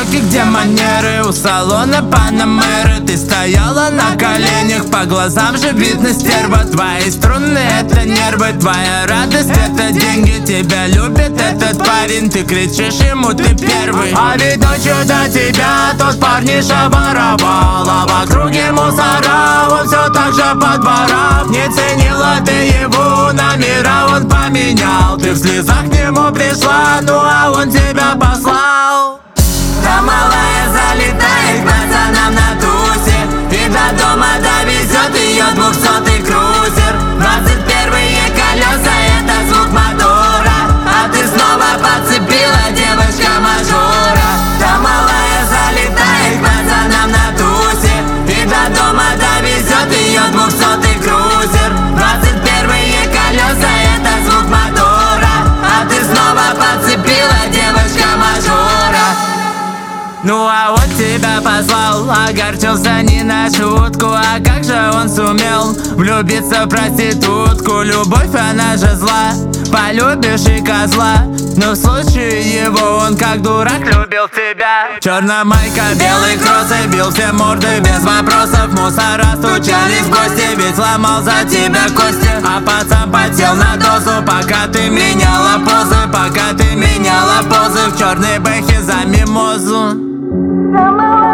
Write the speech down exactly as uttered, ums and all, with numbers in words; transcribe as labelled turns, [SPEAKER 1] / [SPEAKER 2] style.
[SPEAKER 1] дороге, где манеры, у салона Панамеры. Ты стояла на коленях, по глазам же видно стерва. Твои струны — это нервы, твоя радость — это деньги. Тебя любит этот парень, ты кричишь ему, ты первый. А ведь ночью до тебя тот парниша воровал, а в округе мусора он все так же по дворам. Не ценила ты его номера, он поменял. Ты в слезах к нему пришла, ну а он тебя послал.
[SPEAKER 2] Да малая залетает к пацанам на тусе, и до дома довезет ее двухсотый крузер. Двадцать первые колеса — это звук мотора, а ты снова подцепила девочка-мажора. Да малая залетает к пацанам на тусе, и до дома довезет ее двухсотый крузер. Двадцать первые колеса — это звук мотора, а ты снова подцепила девочка-мажора.
[SPEAKER 1] Ну а он тебя послал, огорчился не на шутку. А как же он сумел влюбиться в проститутку? Любовь, она же зла, полюбишь и козла. Но в случае его он как дурак любил тебя. Черная майка, белый кроссы, бил все морды без вопросов. Мусора стучались в гости, ведь сломал за тебя кости. А пацан потел на дозу, пока ты меняла позы, пока ты меняла позы в черной бэхе за мимозу.
[SPEAKER 2] Да малая